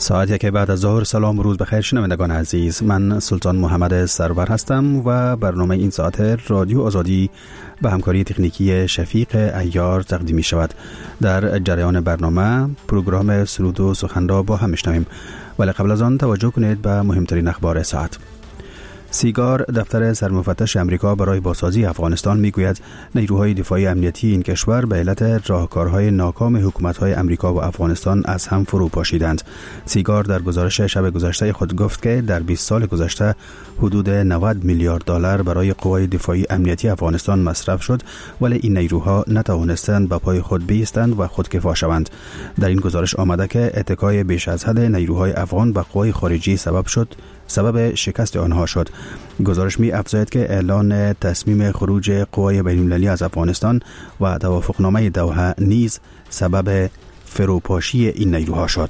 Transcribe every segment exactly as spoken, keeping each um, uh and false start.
ساعت یک بعد از ظهر. سلام و روز بخیر شنوندگان عزیز، من سلطان محمد سرور هستم و برنامه این ساعت رادیو آزادی به همکاری تکنیکی شفیق عیار تقدیم می شود. در جریان برنامه پروگرام سرود و سخن را با هم میشنویم، ولی قبل از آن توجه کنید به مهمترین اخبار ساعت. سیگار، دفتر سرمفتش امریکا برای بازسازی افغانستان، میگوید نیروهای دفاعی امنیتی این کشور به علت راهکارهای ناکام حکومت‌های امریکا و افغانستان از هم فرو پاشیدند. سیگار در گزارش شب گذشته خود گفت که در بیست سال گذشته حدود نود میلیارد دلار برای قوای دفاعی امنیتی افغانستان مصرف شد، ولی این نیروها نتوانستند به پای خود بایستند و خودکفا شوند. در این گزارش آمده که اتکای بیش از حد نیروهای افغان به قوای خارجی سبب شد سبب شکست آنها شد. گزارش می افزاید که اعلان تصمیم خروج قوای بین‌المللی از افغانستان و توافقنامه دوحه نیز سبب فروپاشی این نیروها شد.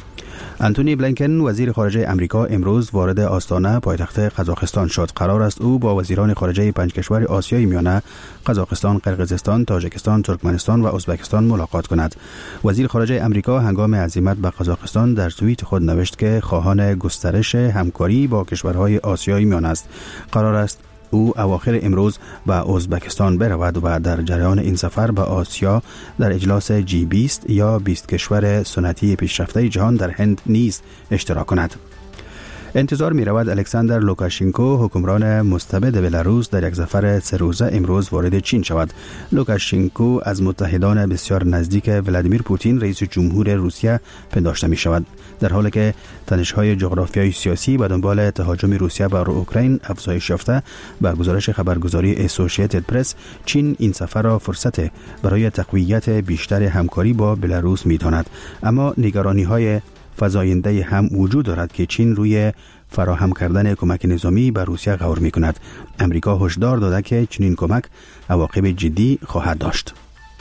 انتونی بلینکن، وزیر خارجه امریکا، امروز وارد آستانه پایتخت قزاقستان شد. قرار است او با وزیران خارجه پنج کشور آسیای میانه، قزاقستان، قرقیزستان، تاجیکستان، ترکمنستان و ازبکستان ملاقات کند. وزیر خارجه امریکا هنگام عزیمت به قزاقستان در توییت خود نوشت که خواهان گسترش همکاری با کشورهای آسیای میانه است. قرار است او اواخر امروز به ازبکستان برود و در جریان این سفر به آسیا در اجلاس جی بیست یا بیست کشور سنتی پیشرفته جهان در هند نیز اشتراک کند. انتظار می رود الکساندر لوکاشنکو، حکمران مستبد بلاروس، در یک سفر سه روزه امروز وارد چین شود. لوکاشنکو از متحدان بسیار نزدیک ولادیمیر پوتین رئیس جمهور روسیه پنداشته می شود، در حالی که تنش‌های جغرافیایی سیاسی به دنبال تهاجم روسیه بر اوکراین افزایش یافته. به گزارش خبرگزاری اسوسییتد پرس، چین این سفر را فرصت برای تقویت بیشتر همکاری با بلاروس می داند، اما نگرانی‌های فزاینده هم وجود دارد که چین روی فراهم کردن کمک نظامی به روسیه غور می کند. امریکا هشدار داده که چنین کمک عواقب جدی خواهد داشت.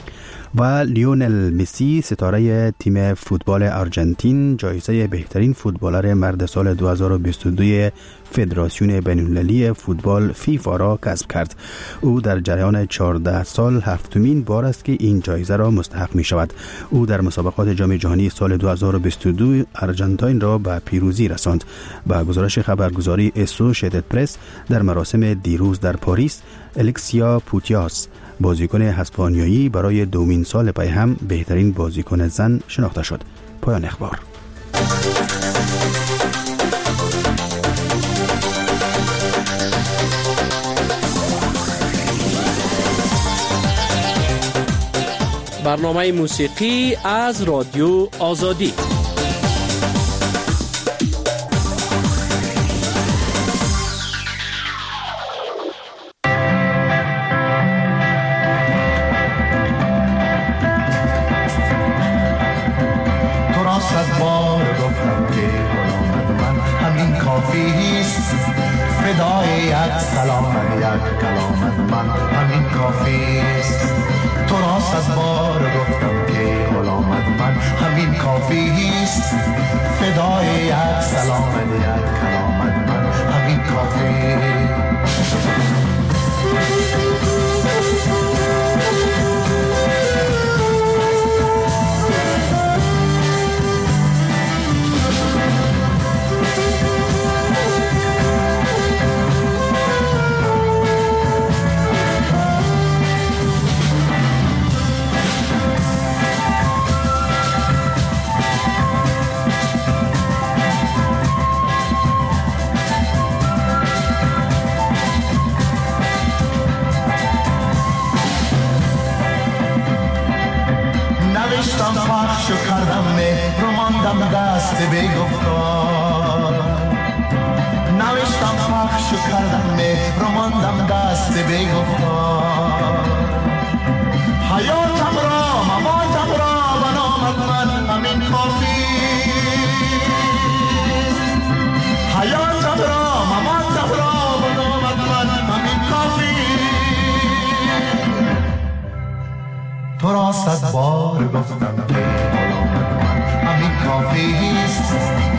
و لیونل مسی، ستاره تیم فوتبال آرژانتین، جایزه بهترین فوتبالر مرد سال دو هزار و بیست و دو فدراسیون بین‌المللی فوتبال فیفا را کسب کرد. او در جریان چهارده سال هفتمین بار است که این جایزه را مستحق می شود. او در مسابقات جام جهانی سال دو هزار و بیست و دو آرژانتین را به پیروزی رساند. با گزارش خبرگزاری اسوسییتد پرس، در مراسم دیروز در پاریس، الکسیا پوتیاس، بازیکن اسپانیایی، برای دومین سال پی هم بهترین بازیکن زن شناخته شد. پایان اخبار. برنامه موسیقی از رادیو آزادی. تو را صد بار گفتم که غلامت من همین کافیست،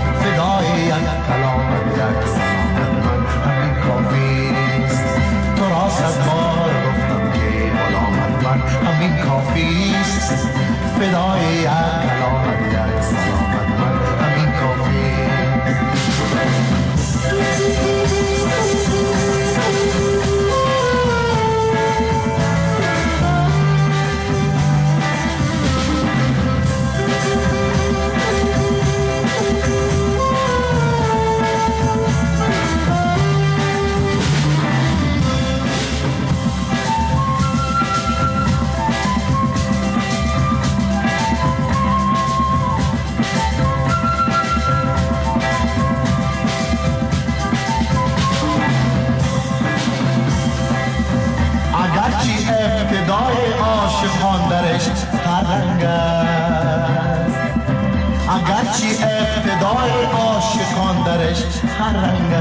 فدای یک کلامت یک سلامت من همین کافیست. تو را صد بار گفتم که غلامت من همین کافیست، فدای یک کلامت یک سلامت من همین کافیست. هر رنگ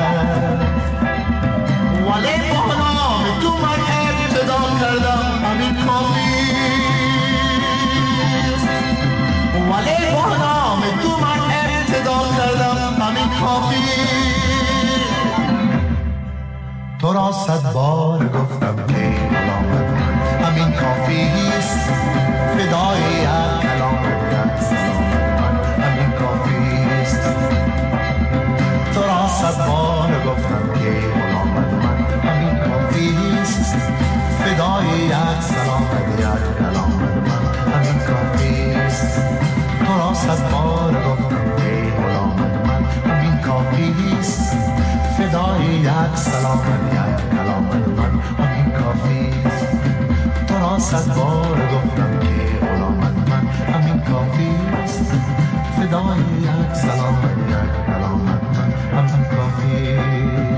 ولی با نام تو من ابتدا کردم همین کافیست ولی با نام تو من ابتدا کردم همین کافیست تو را صد بار گفتم که غلامت من همین کافیست فدای یک کلامت سلامت من همین کافیست تو را صد بار گفتم که غلامت من همین کافیست فدای یک سلامت یک کلامت من همین کافیست تو را صد بار گفتم که غلامت من همین کافیست فدای یک سلامت یک کلامت من همین کافیست تو را صد بار گفتم که غلامت من همین کافیست فدای یک سلامت یک کلامت من همین کافیست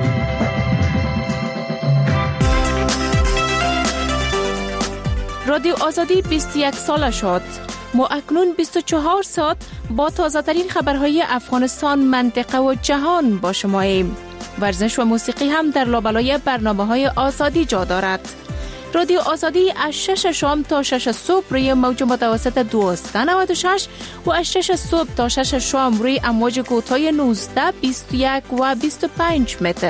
رادیو آزادی بیست و یک ساله شد. ما اکنون بیست و چهار ساعت با تازه ترین خبرهای افغانستان، منطقه و جهان با شماییم. ورزش و موسیقی هم در لابلای برنامه‌های آزادی جا دارد. رادیو آزادی از شش شام تا شش صبح روی موج متوسط دویست و نود و شش و از شش صبح تا شش شام روی امواج کوتاه نوزده، بیست و یک و بیست و پنج متر.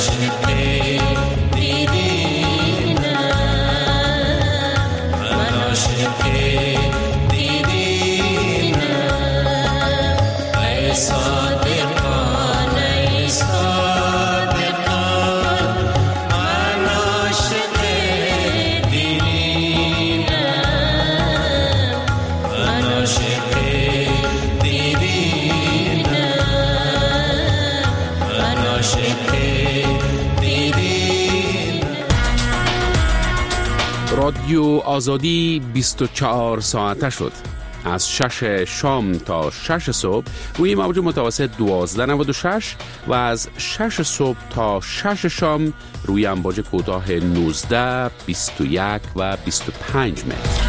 رادیو آزادی بیست و چهار ساعته شد. از شش شام تا شش صبح روی موج متوسط دوازده نود و شش و از شش صبح تا شش شام روی امواج کوتاه نوزده، بیست و یک و بیست و پنج متر.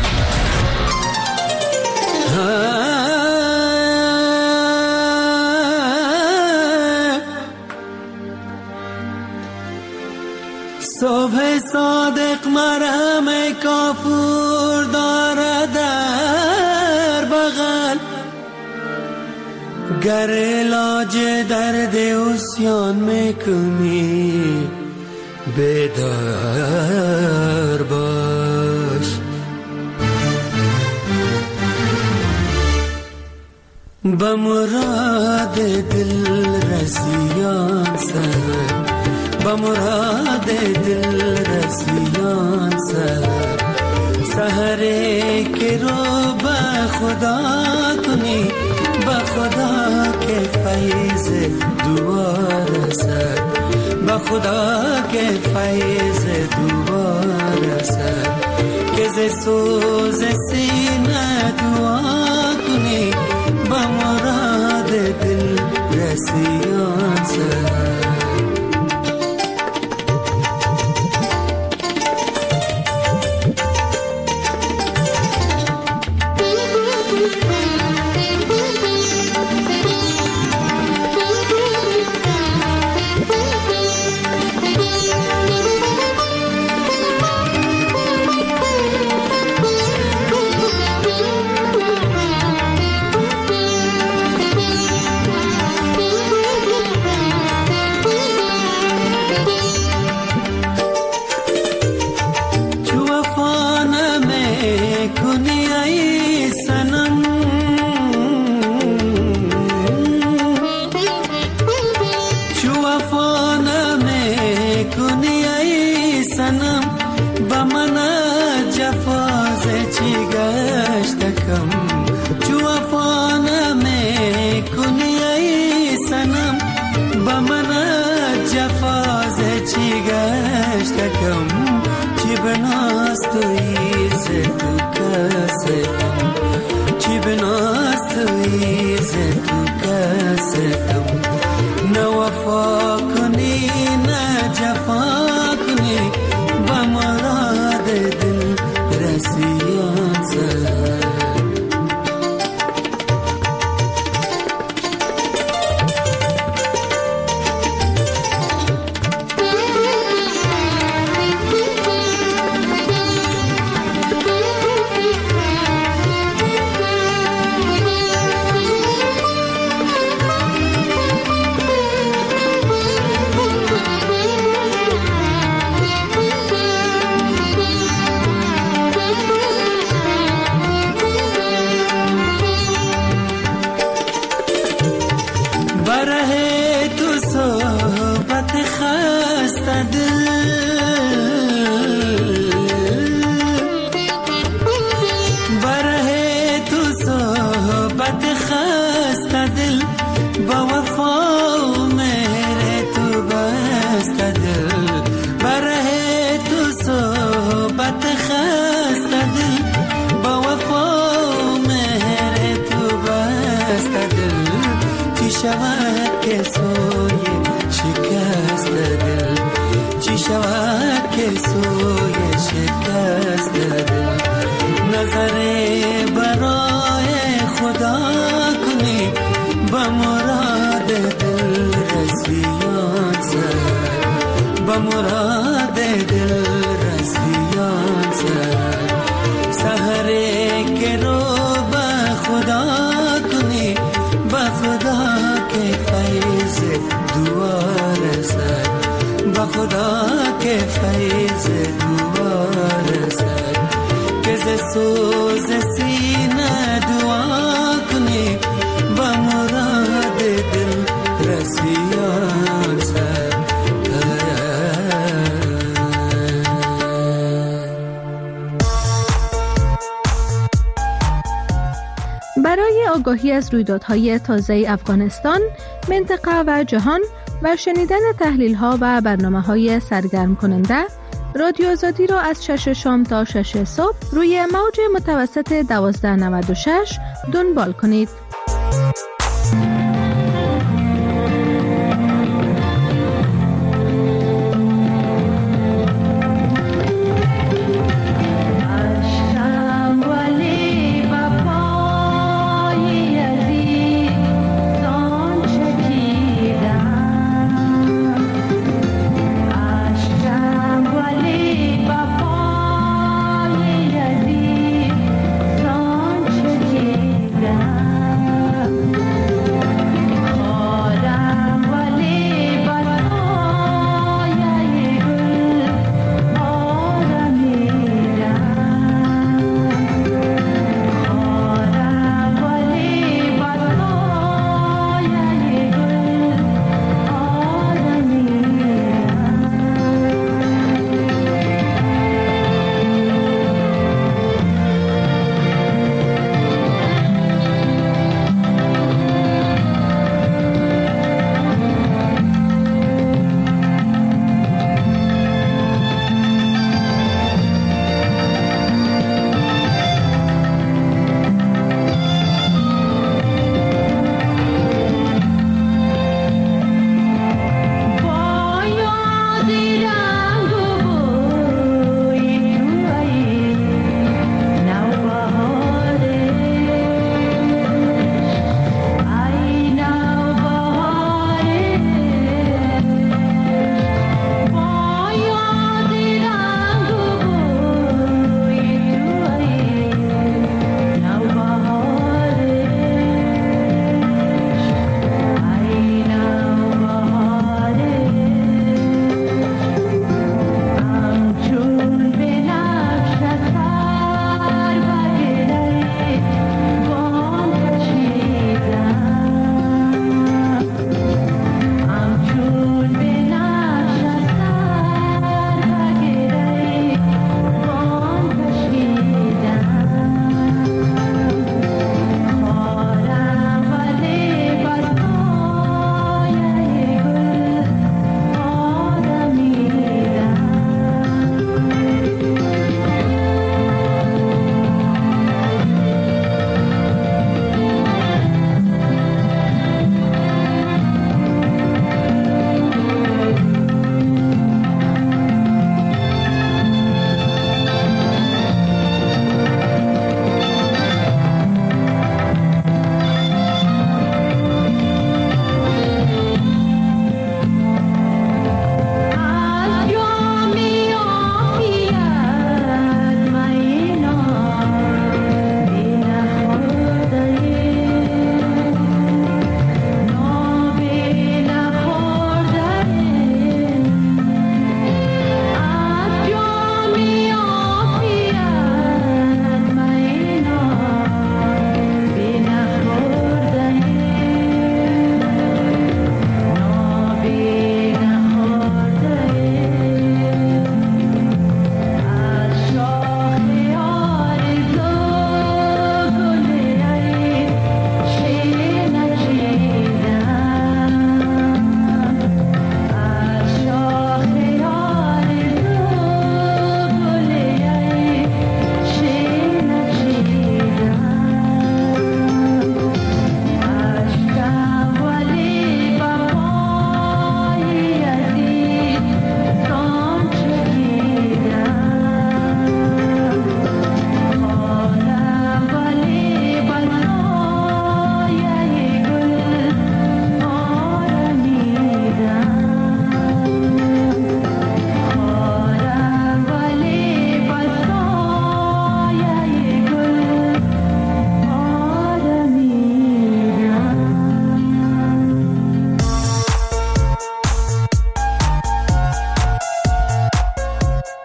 صبح صادق مرهم کافور داره در بغل، گر علاج درد عصیان میکنی بیدار باش. به مراد دل رسیان سر، با مراد دل رسیان سر، سحره که رو به خدا کنی، به خدا که فیض دعا رسد، به خدا که فیض دعا رسد، که ز سوز سینه دعا کنی، به مراد دل رسیان سر. خدا که فیض دوار سد که ز سوز سینه دعا کنی با مراد دل رسیان سد. برای آگاهی از رویدادهای تازه افغانستان، منطقه و جهان و شنیدن تحلیل‌ها و برنامه‌های سرگرم کننده، رادیو آزادی را از شش شام تا شش صبح روی موج متوسط دوازده نود و شش دنبال کنید. down.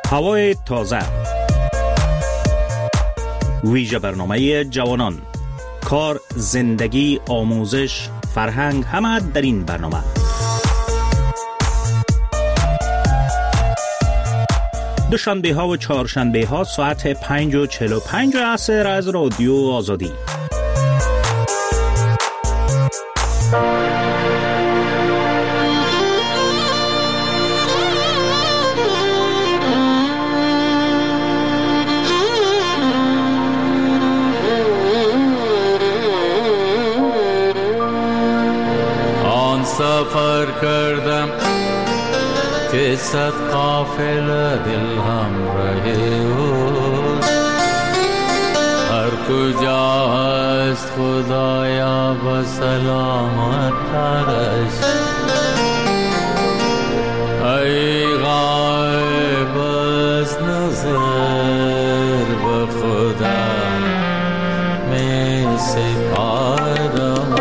هوای تازه، ویژه برنامه جوانان، کار، زندگی، آموزش، فرهنگ، همه در این برنامه. دوشنبه ها و چهارشنبه ها ساعت پنج و چهل و پنج عصر از رادیو آزادی. آن سفر کردم که صد قافله دل همراه اوست، هر کجا هست خدایا با سلامت ترش. ای غایب از نظر به خدا می سپارم،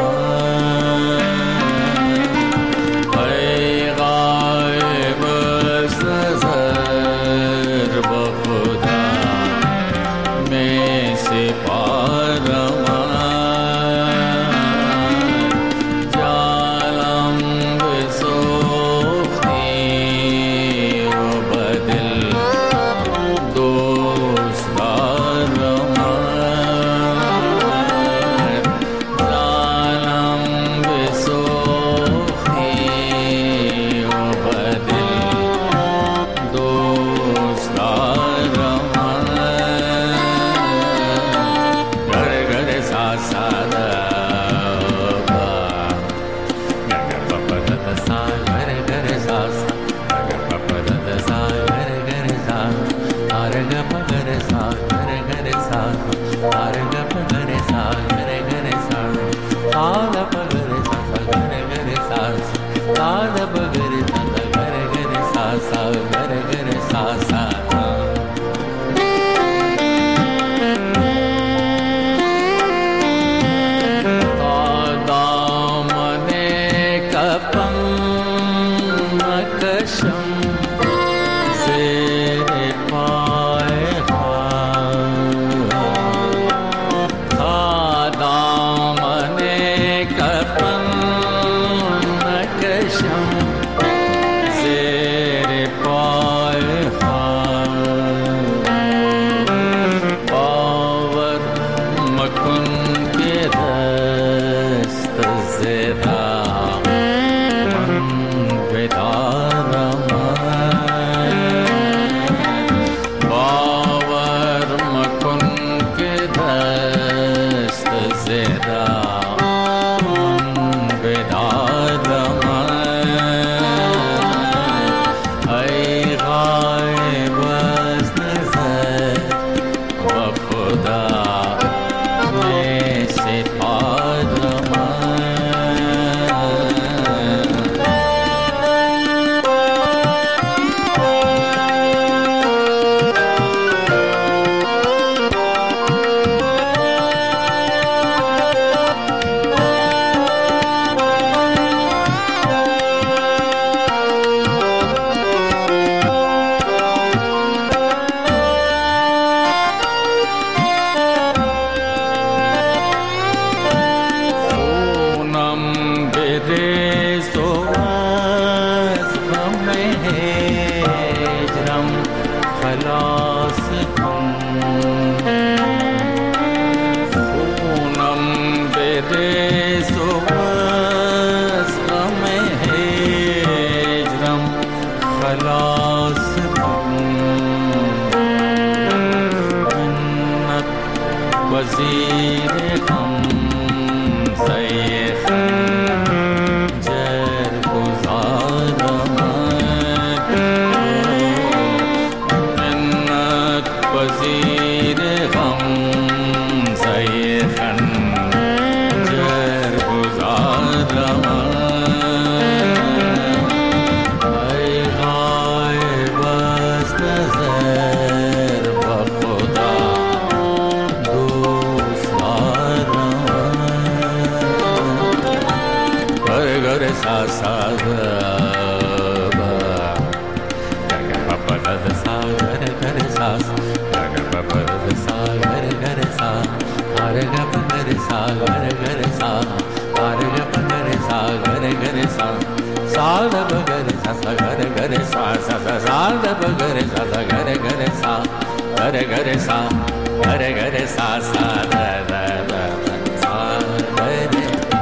gare sa da gare gare sa gare gare sa gare gare sa sa da da da sa gare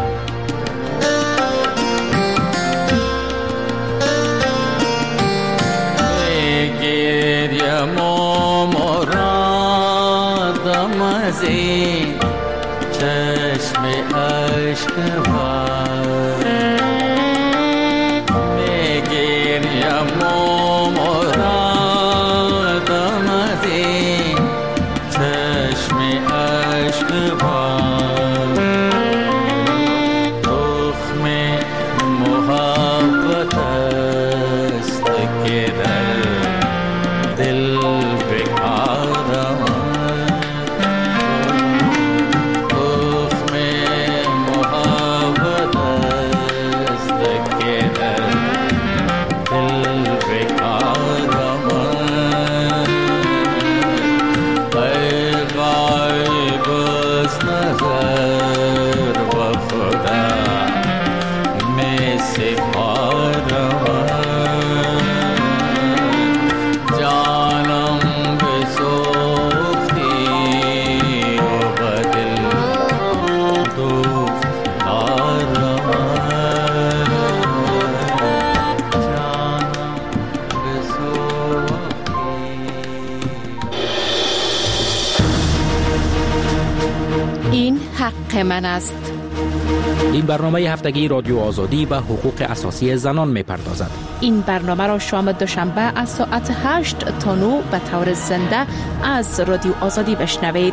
geriya momorada mazi chashme ashk var me geriya momorada mazi chashme ashk var tukhme mohabbat ast ke dar dil bekara tukhme mohabbat ast ke dar dil bekara ay ghaib ast nazar wa khuda mein se para این حق من است. این برنامه هفتگی رادیو آزادی به حقوق اساسی زنان می‌پردازد. این برنامه را شام دوشنبه از ساعت هشت تا نه به طور زنده از رادیو آزادی بشنوید.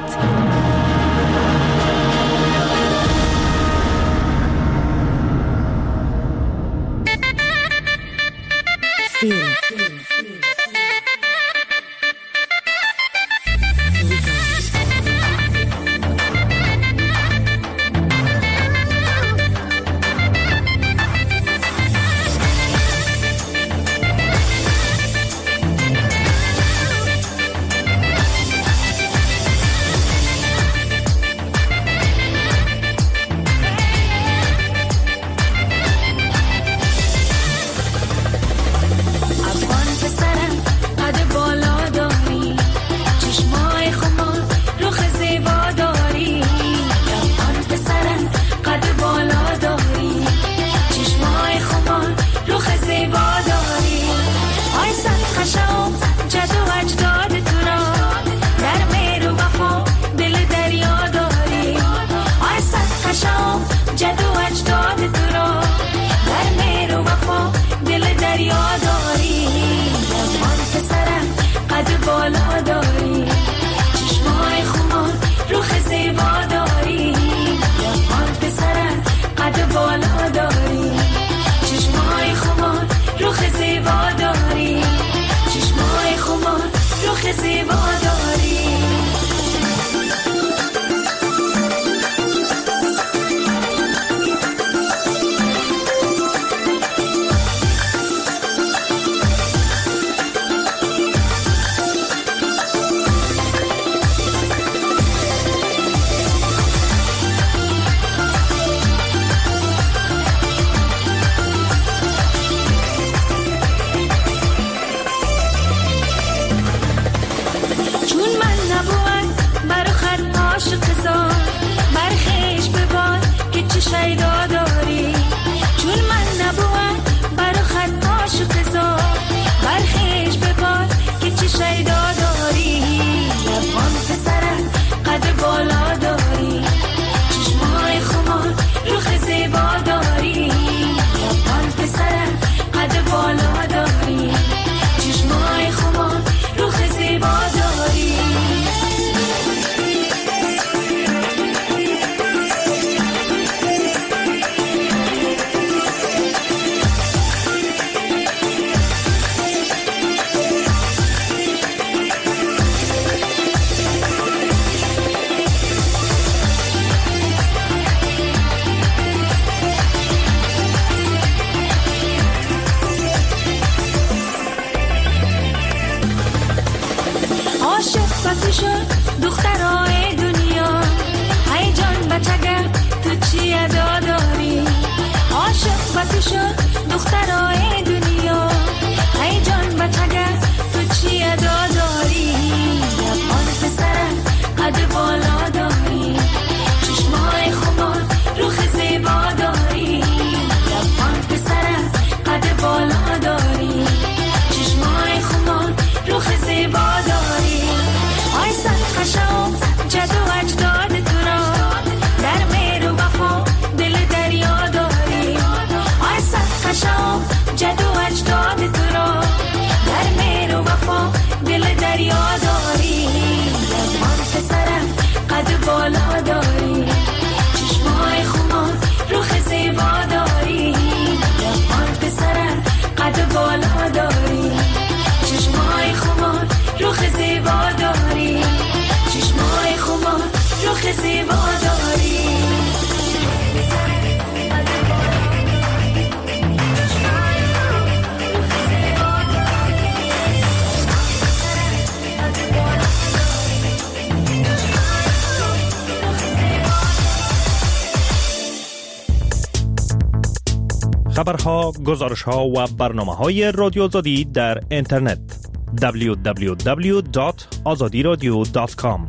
شد دخترای دنیا ای جان بچگه تو نشم جد و اجداد تو را، در مهر و وفا دل دریا داری، من پسرم قد بالا داری، چشمای خمار رخ زیبا داری، من پسرم قد بالا داری، چشمای خمار رخ زیبا داری، چشمای خمار رخ زیبا داری. خبرها، گزارشها و برنامه‌های رادیو آزادی در اینترنت دبلیو دبلیو دبلیو دات آزادی رادیو دات کام.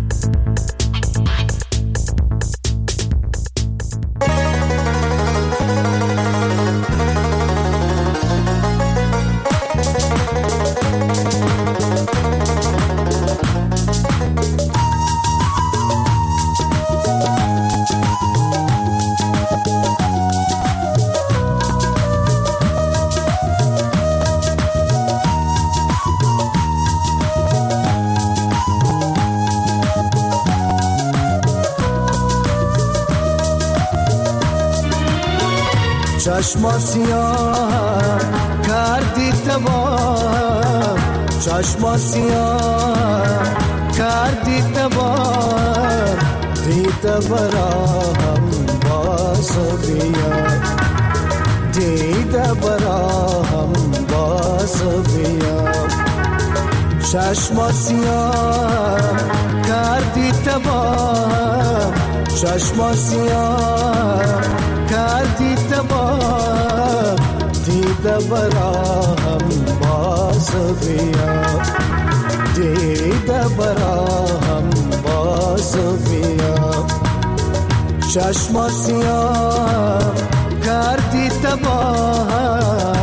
چشم سیاه کردی تمام، چشم سیاه کردی تمام، دید براهم باز بیا، دید براهم باز بیا. چشم سیاه کردی تمام، چشم سیاه کردی تمام، دید براهم باز بیا، دید براهم باز بیا. چشم سیاه کردی تمام.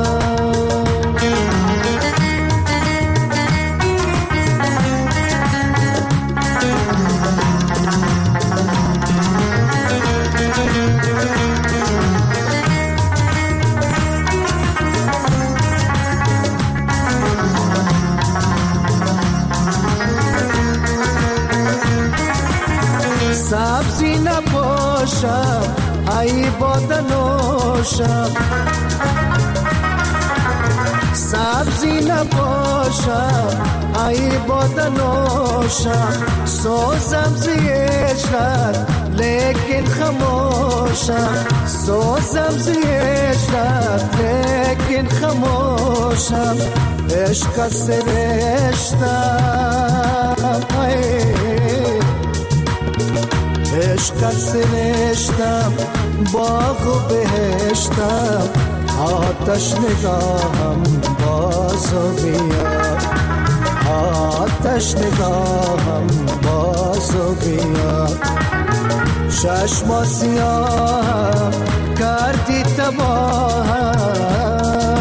سبزی نباشم ای باده نوشم، سبزی نباشم ای باده نوشم، سوزم زیشت لیکن خموشم، سوزم زیشت لیکن خموشم. عشق سرشتم عشق سرشتم، باغ و بهشتم، آتش نگاهم باز بیا، آتش نگاهم باز بیا. چشم سیاه کردی تباهم،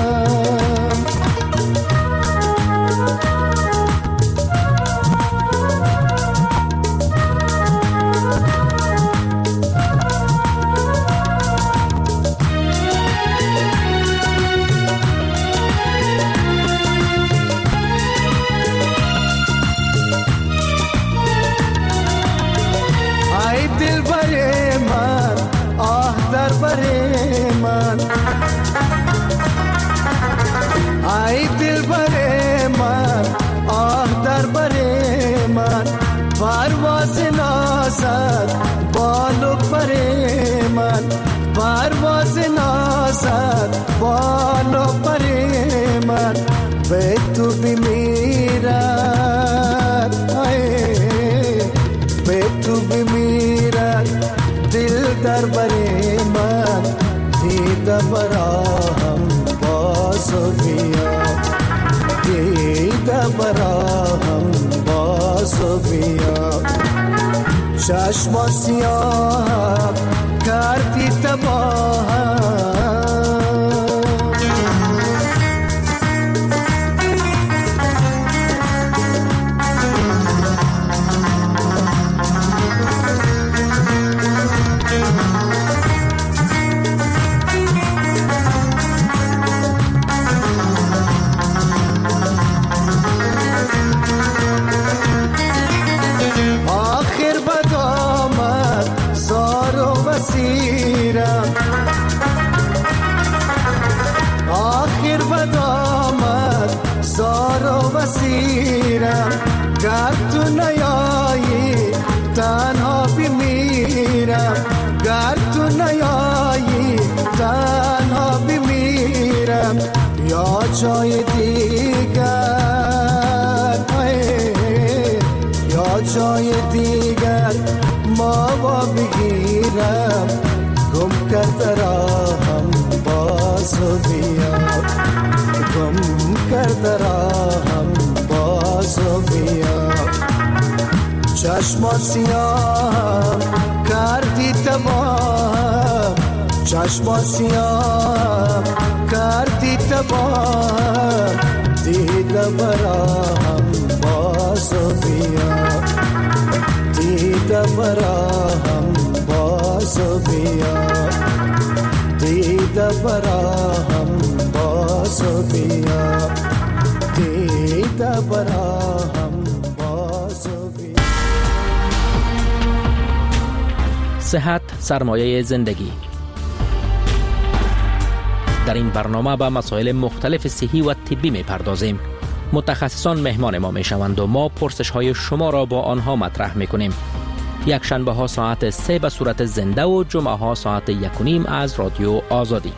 ای دل بر من آه در بر من، پرواز نازد بال و پر من، پرواز نازد بال و پر من. به تو بمیرد به تو بمیرد دل در بر من، دید براهم باز بیا، دید براهم باز بیا. چشم سیاه کردی تباهم، اسیرم گر تو نیایی تنها بمیرم گر تو نیایی تنها بمیرم یا جای دیگر یا جای دیگر ما با بگیرم گم کرده راهم بازو بیا گم کرده راهم بازو بیا چشم سیاه کردی تباه چشم سیاه کردی تباه دیده براهم بازو بیا دیده براهم بازو بیا دیده براهم بازو بیا دیده براهم بازو بیا. صحت سرمایه زندگی. در این برنامه به مسائل مختلف صحی و طبی می پردازیم. متخصصان مهمان ما می شوند و ما پرسش های شما را با آنها مطرح می کنیم. یک شنبه ها ساعت سه به صورت زنده و جمعه ها ساعت یک و نیم از رادیو آزادی.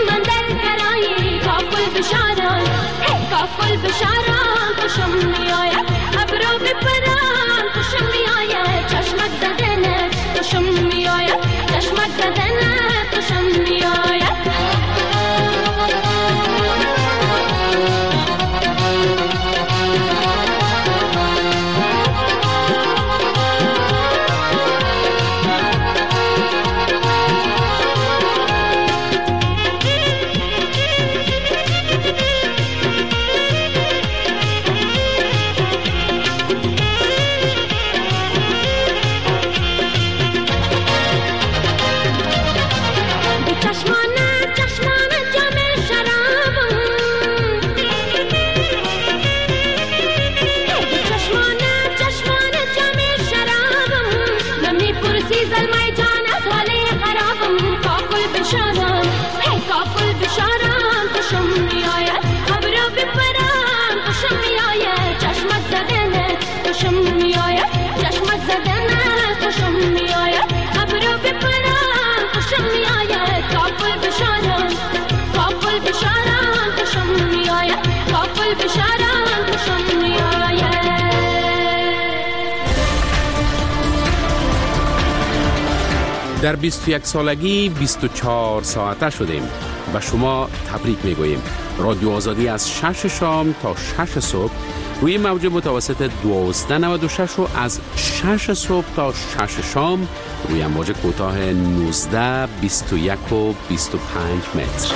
بشاران خوشم میآید خوشم میآید چشمت زدن خوشم میآید ابرو بپرم خوشم میآید کافل بشارم کافل بشارم خوشم میآید کافل بشارم خوشم میآید. در بیست و یک سالگی بیست و چهار ساعته شدیم و شما تبریک میگوییم. رادیو آزادی از شش شام تا شش صبح روی موج متوسط دوازده نود و شش و از شش صبح تا شش شام روی موج کوتاه نوزده بیست و یک و بیست و پنج متر.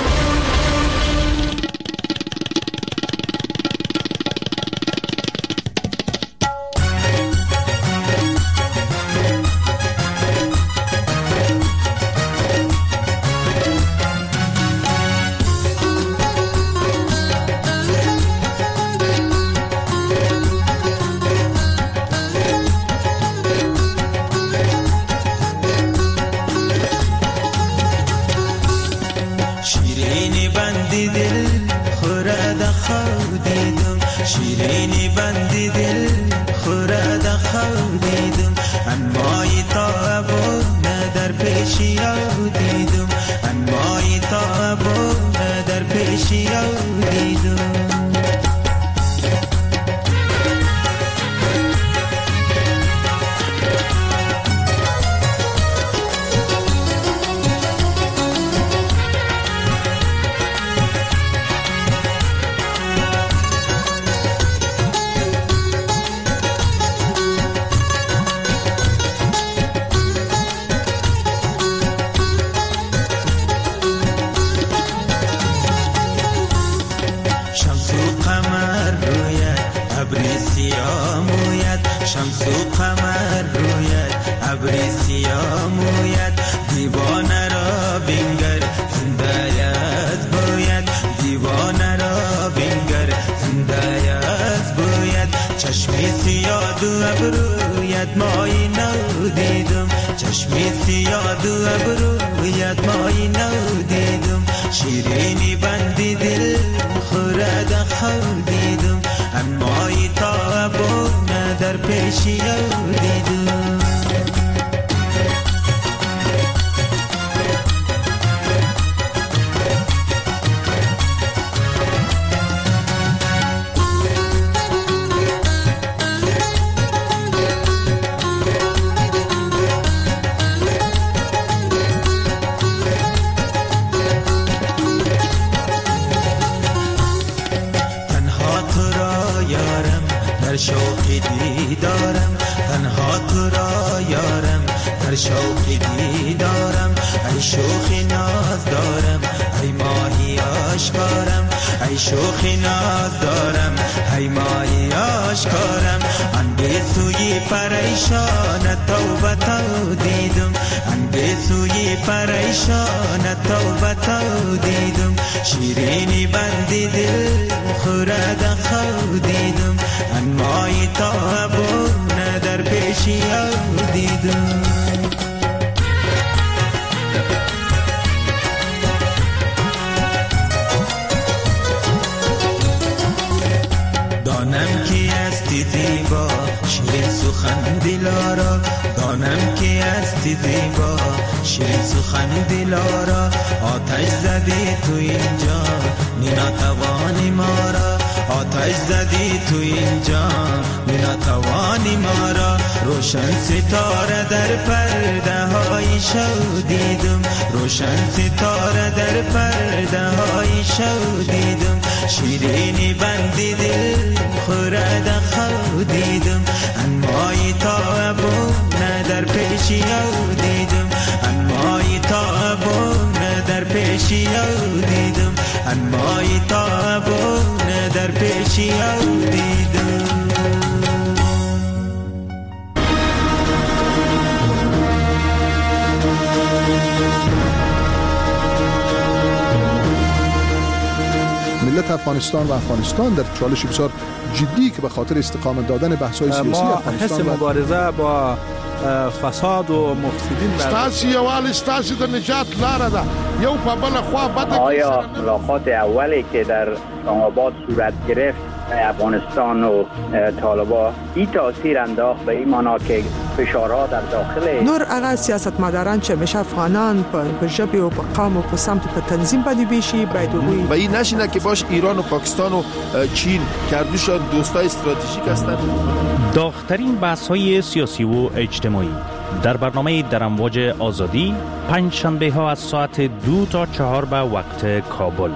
ملت افغانستان و افغانستان در چالش بسیار جدی که به خاطر استقامت دادن بحث‌های سیاسی افغانستان ما حس مبارزه با فساد و مفسدین ستاسي یوال ستاسي د نجات لاره ده یو په بل خوا بده. آیا ملاقات اولی که در اسلام آباد صورت گرفت افغانستان و طالبان این تاثیر انداخت به این معنا که فشارها در داخل نور هغه سیاستمداران چې همیشه افغانان په ژبه او په قوم او په سمت په تنظیم باندې بیشي باید وګوري و این نشینه که باش ایران و پاکستان و چین کردوشان دوستای استراتژیک هستند. داغ‌ترین بحث‌های سیاسی و اجتماعی در برنامه در امواج آزادی پنج شنبه ها از ساعت دو تا چهار به وقت کابل.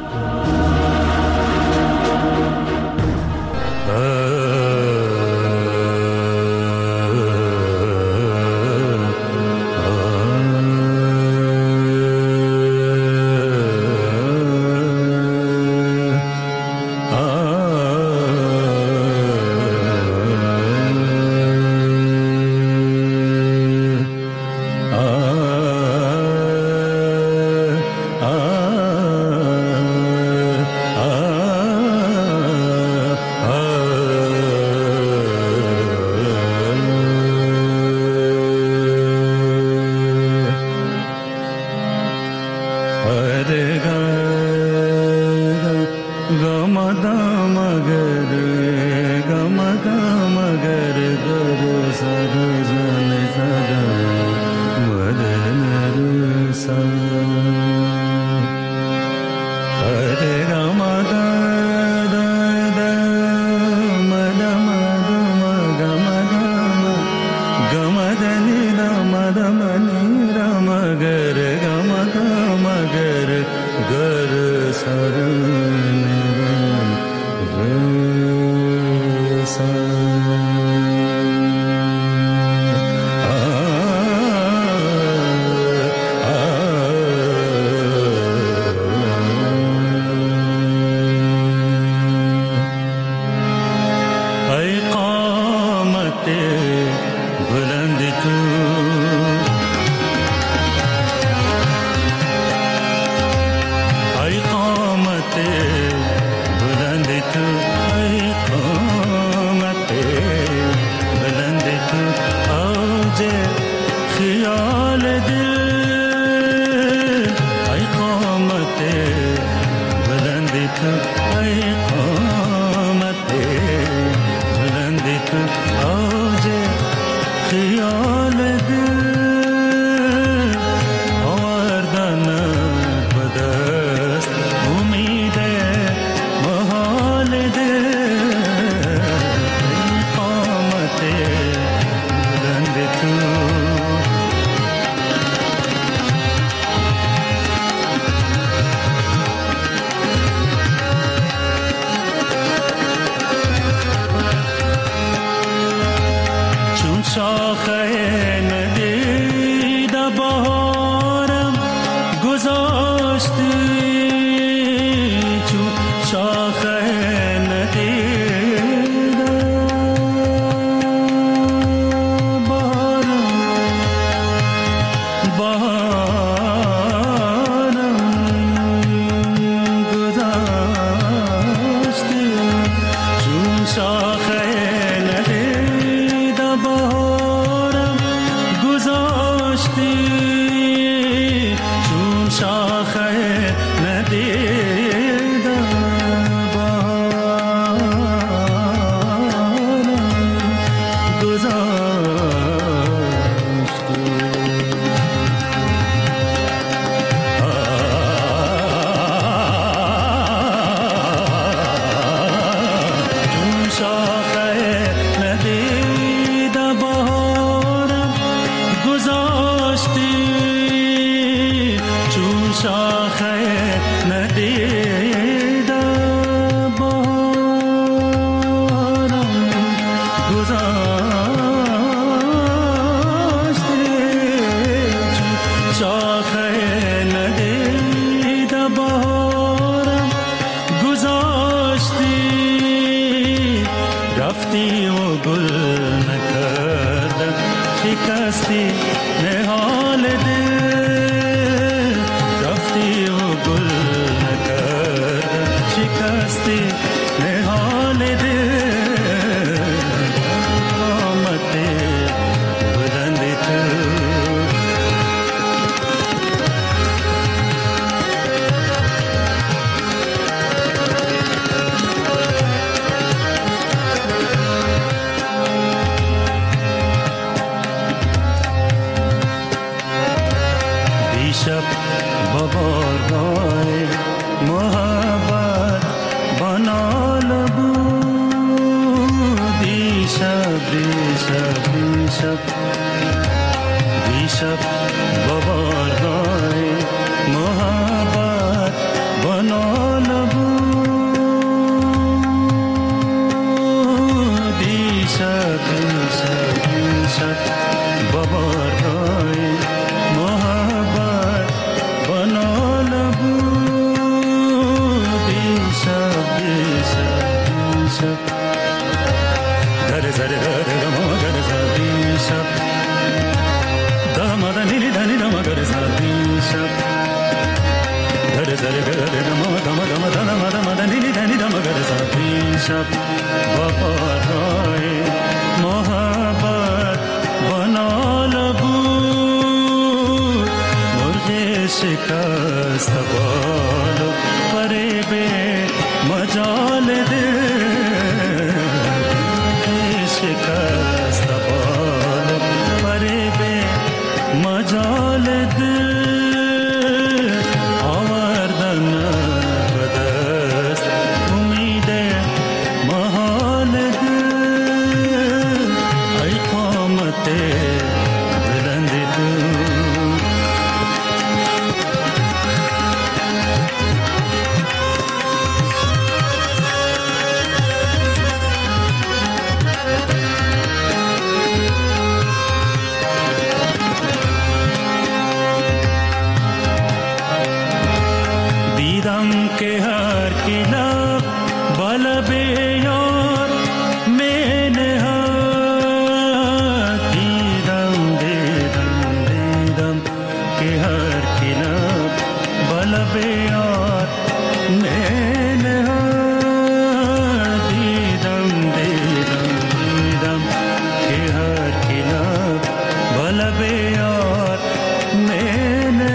دیشب با بارگاه محبت بنا نبود. دیشب دیشب دیشب با بارگاه محبت بنا نبود. دیشب دیشب دیشب در زره در ما در زری شب داماد نیلی دانی دام در زری شب در زره در ما دام دام دام دام نیلی دانی دام در زری شب با پرهای محبت بنال بود. مرغ شکست بالو پره به مجال دل شکست بالو پره به مجال دل آوردن به دست امید محال دل. ای قامت بلند تو के हर किला बल बेयार मैंने दीदम दीदम दीदम के हर किला बल बेयार मैंने दीदम दीदम दीदम के हर किला बल बेयार मैंने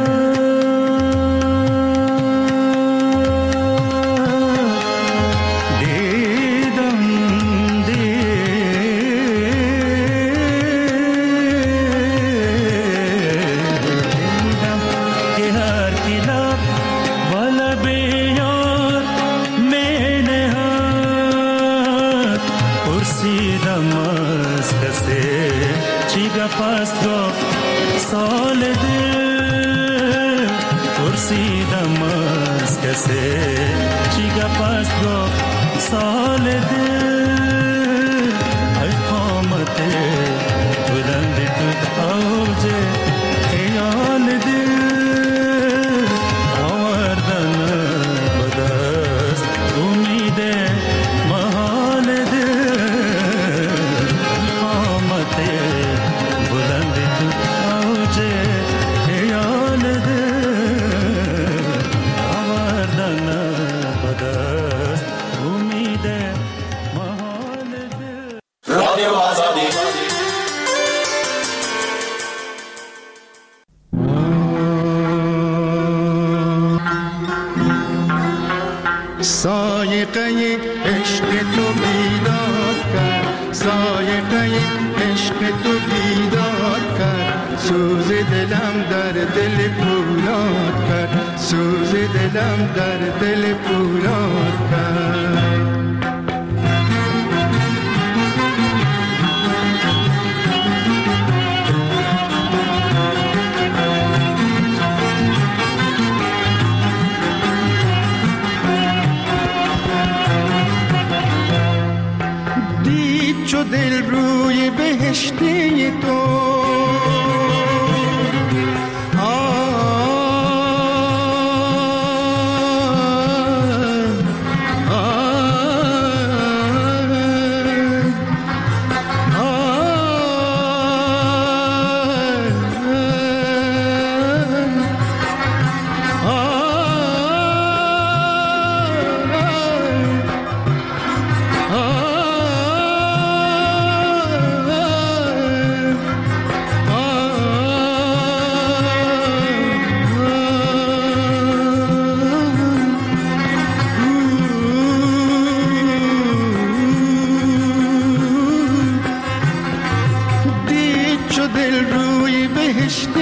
سایقه عشق تو بیدار کرد، سایقه عشق تو بیدار کرد، سوز دلم در دل پولاد کرد، سوز دلم در دل پولاد کرد. چو دل روی بهشتی تو دل روی بهشتی